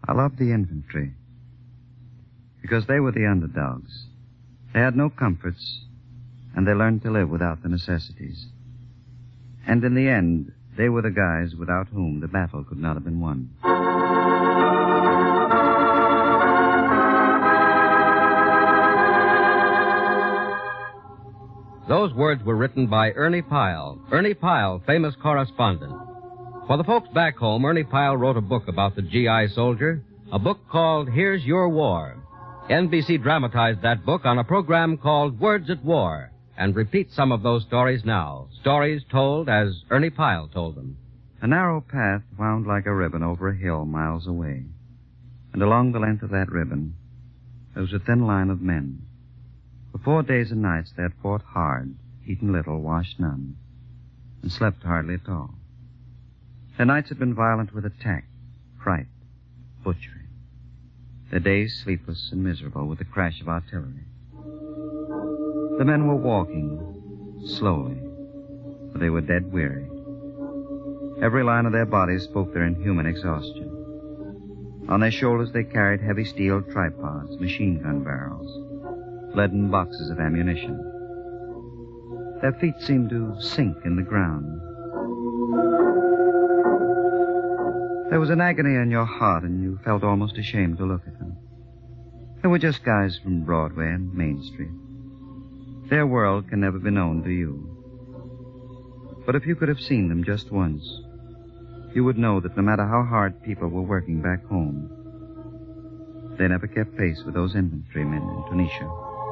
I loved the infantry because they were the underdogs. They had no comforts, and they learned to live without the necessities. And in the end, they were the guys without whom the battle could not have been won. Those words were written by Ernie Pyle. Ernie Pyle, famous correspondent. For the folks back home, Ernie Pyle wrote a book about the GI soldier, a book called Here's Your War. NBC dramatized that book on a program called Words at War, and repeats some of those stories now, stories told as Ernie Pyle told them. A narrow path wound like a ribbon over a hill miles away, and along the length of that ribbon there was a thin line of men. For 4 days and nights they had fought hard, eaten little, washed none, and slept hardly at all. Their nights had been violent with attack, fright, butchery. Their days sleepless and miserable with the crash of artillery. The men were walking slowly, for they were dead weary. Every line of their bodies spoke their inhuman exhaustion. On their shoulders they carried heavy steel tripods, machine gun barrels, leaden boxes of ammunition. Their feet seemed to sink in the ground. There was an agony in your heart, and you felt almost ashamed to look at them. They were just guys from Broadway and Main Street. Their world can never be known to you. But if you could have seen them just once, you would know that no matter how hard people were working back home, they never kept pace with those infantrymen in Tunisia.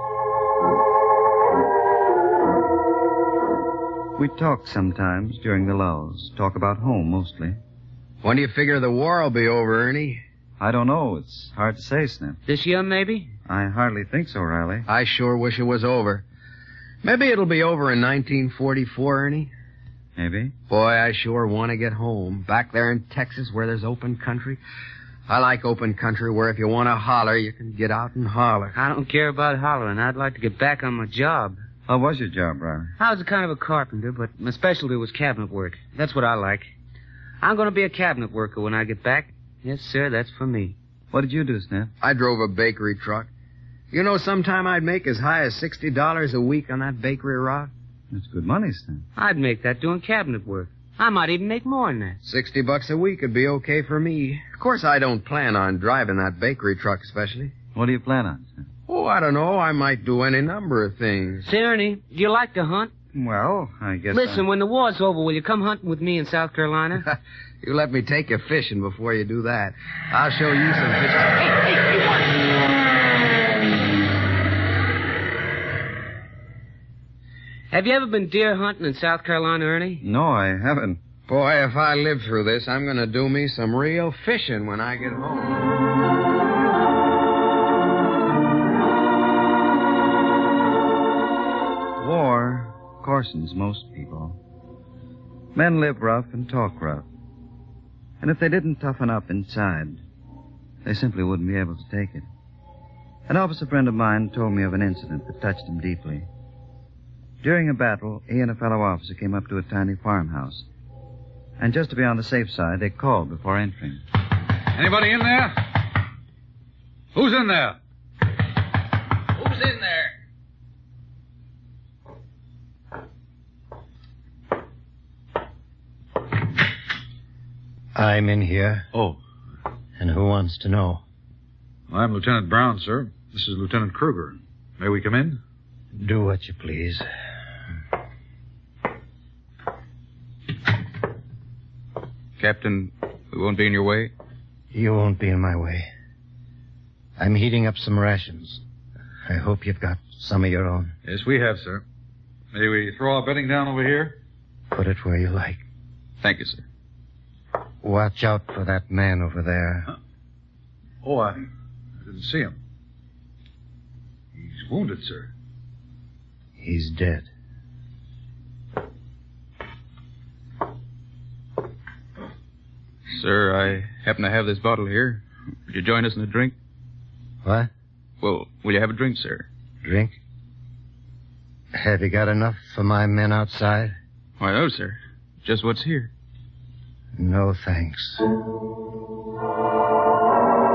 We talk sometimes during the lulls, talk about home mostly. When do you figure the war will be over, Ernie? I don't know. It's hard to say, Snip. This year, maybe? I hardly think so, Riley. I sure wish it was over. Maybe it'll be over in 1944, Ernie. Maybe. Boy, I sure want to get home. Back there in Texas where there's open country. I like open country where if you want to holler, you can get out and holler. I don't care about hollering. I'd like to get back on my job. How was your job, Riley? I was a kind of a carpenter, but my specialty was cabinet work. That's what I like. I'm going to be a cabinet worker when I get back. Yes, sir, that's for me. What did you do, Snip? I drove a bakery truck. You know, sometime I'd make as high as $60 a week on that bakery route. That's good money, Snip. I'd make that doing cabinet work. I might even make more than that. $60 a week would be okay for me. Of course, I don't plan on driving that bakery truck especially. What do you plan on, Snip? Oh, I don't know. I might do any number of things. Say, Ernie, do you like to hunt? Well, I guess Listen, when the war's over, will you come hunting with me in South Carolina? You let me take you fishing before you do that. I'll show you some fishing. Have you ever been deer hunting in South Carolina, Ernie? No, I haven't. Boy, if I live through this, I'm going to do me some real fishing when I get home. War coarsens most people. Men live rough and talk rough. And if they didn't toughen up inside, they simply wouldn't be able to take it. An officer friend of mine told me of an incident that touched him deeply. During a battle, he and a fellow officer came up to a tiny farmhouse. And just to be on the safe side, they called before entering. Anybody in there? Who's in there? Who's in there? I'm in here. Oh. And who wants to know? I'm Lieutenant Brown, sir. This is Lieutenant Kruger. May we come in? Do what you please. Captain, we won't be in your way? You won't be in my way. I'm heating up some rations. I hope you've got some of your own. Yes, we have, sir. May we throw our bedding down over here? Put it where you like. Thank you, sir. Watch out for that man over there. Huh? Oh, I didn't see him. He's wounded, sir. He's dead. Sir, I happen to have this bottle here. Would you join us in a drink? What? Well, will you have a drink, sir? Drink? Have you got enough for my men outside? Why, no, sir. Just what's here. No, thanks.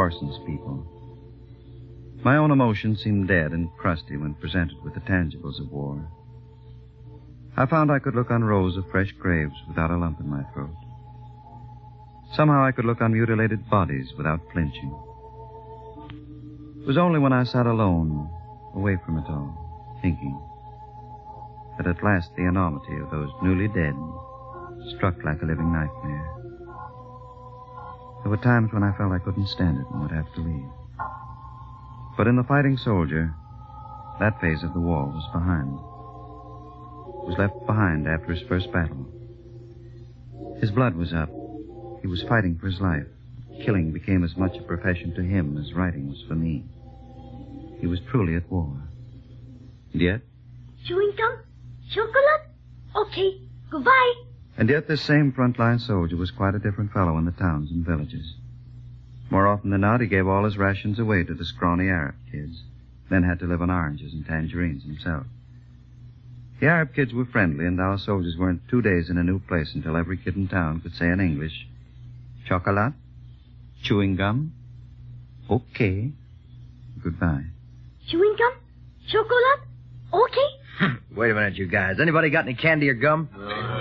Corson's people. My own emotions seemed dead and crusty when presented with the tangibles of war. I found I could look on rows of fresh graves without a lump in my throat. Somehow I could look on mutilated bodies without flinching. It was only when I sat alone, away from it all, thinking, that at last the enormity of those newly dead struck like a living nightmare. There were times when I felt I couldn't stand it and would have to leave. But in The Fighting Soldier, that phase of the war was behind. It was left behind after his first battle. His blood was up. He was fighting for his life. Killing became as much a profession to him as writing was for me. He was truly at war. And yet... Chewing gum? Chocolate? Okay, goodbye. And yet this same frontline soldier was quite a different fellow in the towns and villages. More often than not, he gave all his rations away to the scrawny Arab kids, then had to live on oranges and tangerines himself. The Arab kids were friendly, and our soldiers weren't 2 days in a new place until every kid in town could say in English, chocolate, chewing gum, okay, goodbye. Chewing gum? Chocolate? Okay. Wait a minute, you guys. Anybody got any candy or gum?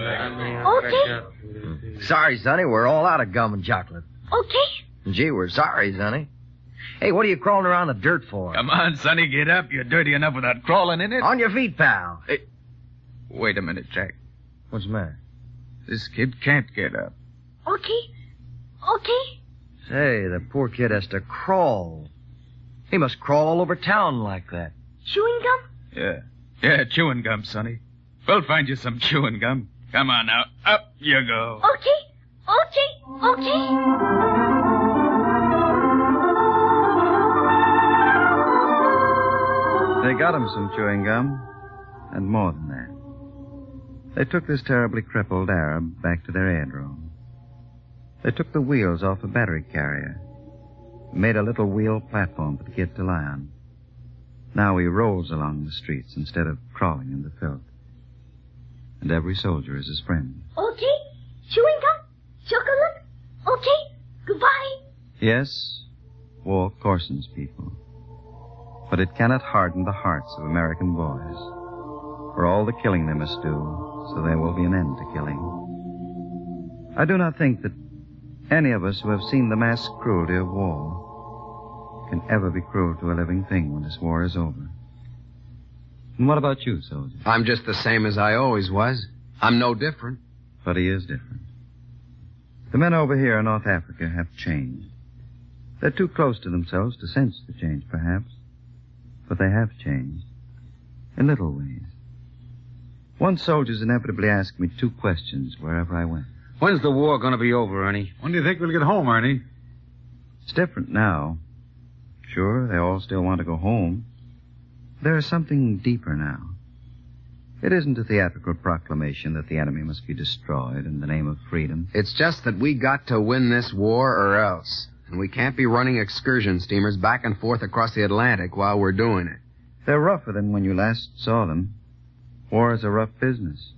Okay. Sorry, Sonny. We're all out of gum and chocolate. Okay. Gee, we're sorry, Sonny. Hey, what are you crawling around the dirt for? Come on, Sonny, get up. You're dirty enough without crawling in it. On your feet, pal. Hey, wait a minute, Jack. What's the matter? This kid can't get up. Okay. Okay. Say, the poor kid has to crawl. He must crawl all over town like that. Chewing gum? Yeah, chewing gum, Sonny. We'll find you some chewing gum. Come on now. Up you go. Okay. They got him some chewing gum, and more than that. They took this terribly crippled Arab back to their aerodrome. They took the wheels off a battery carrier, made a little wheel platform for the kid to lie on. Now he rolls along the streets instead of crawling in the filth. And every soldier is his friend. Okay. Chewing gum? Chocolate? Okay. Goodbye. Yes, war coarsens people. But it cannot harden the hearts of American boys. For all the killing they must do, so there will be an end to killing. I do not think that any of us who have seen the mass cruelty of war can ever be cruel to a living thing when this war is over. And what about you, soldier? I'm just the same as I always was. I'm no different. But he is different. The men over here in North Africa have changed. They're too close to themselves to sense the change, perhaps. But they have changed. In little ways. Once soldiers inevitably asked me 2 questions wherever I went. When's the war going to be over, Ernie? When do you think we'll get home, Ernie? It's different now. Sure, they all still want to go home. There is something deeper now. It isn't a theatrical proclamation that the enemy must be destroyed in the name of freedom. It's just that we got to win this war or else. And we can't be running excursion steamers back and forth across the Atlantic while we're doing it. They're rougher than when you last saw them. War is a rough business.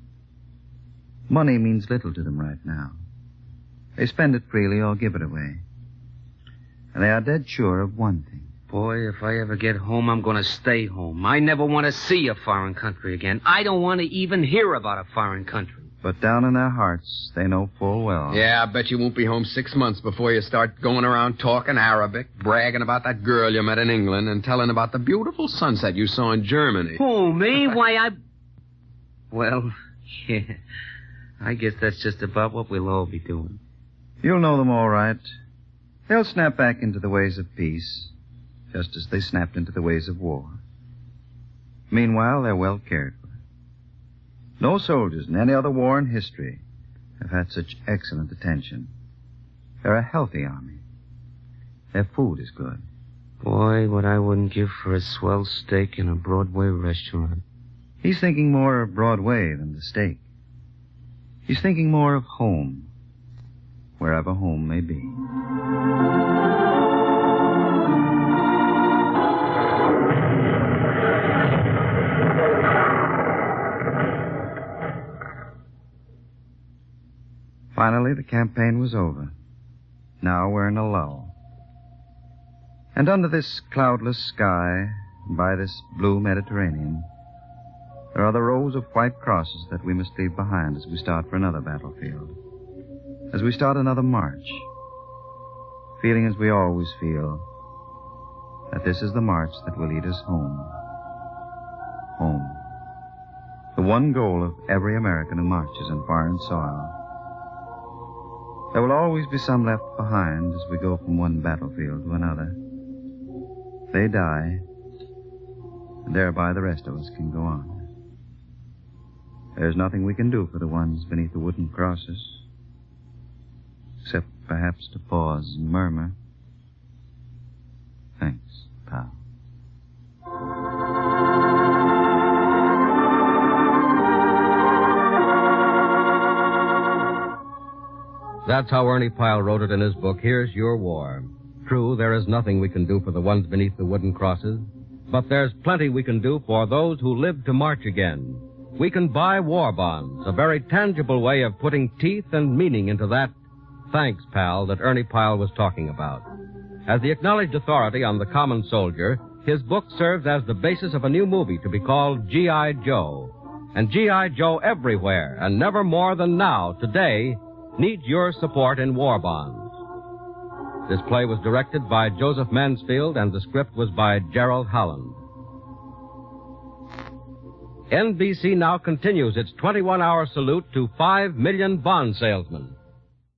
Money means little to them right now. They spend it freely or give it away. And they are dead sure of one thing. Boy, if I ever get home, I'm going to stay home. I never want to see a foreign country again. I don't want to even hear about a foreign country. But down in their hearts, they know full well. Yeah, I bet you won't be home 6 months before you start going around talking Arabic, bragging about that girl you met in England, and telling about the beautiful sunset you saw in Germany. Who, me? Why, Well, yeah. I guess that's just about what we'll all be doing. You'll know them all right. They'll snap back into the ways of peace, just as they snapped into the ways of war. Meanwhile, they're well cared for. No soldiers in any other war in history have had such excellent attention. They're a healthy army. Their food is good. Boy, what I wouldn't give for a swell steak in a Broadway restaurant. He's thinking more of Broadway than the steak. He's thinking more of home, wherever home may be. Finally, the campaign was over. Now we're in a lull. And under this cloudless sky, and by this blue Mediterranean, there are the rows of white crosses that we must leave behind as we start for another battlefield. As we start another march, feeling as we always feel, that this is the march that will lead us home. Home. The one goal of every American who marches on foreign soil. There will always be some left behind as we go from one battlefield to another. They die, and thereby the rest of us can go on. There's nothing we can do for the ones beneath the wooden crosses, except perhaps to pause and murmur, "Thanks, pal." That's how Ernie Pyle wrote it in his book, Here's Your War. True, there is nothing we can do for the ones beneath the wooden crosses, but there's plenty we can do for those who live to march again. We can buy war bonds, a very tangible way of putting teeth and meaning into that "thanks, pal" that Ernie Pyle was talking about. As the acknowledged authority on the common soldier, his book serves as the basis of a new movie to be called G.I. Joe. And G.I. Joe everywhere, and never more than now, today, needs your support in war bonds. This play was directed by Joseph Mansfield, and the script was by Gerald Holland. NBC now continues its 21-hour salute to 5 million bond salesmen.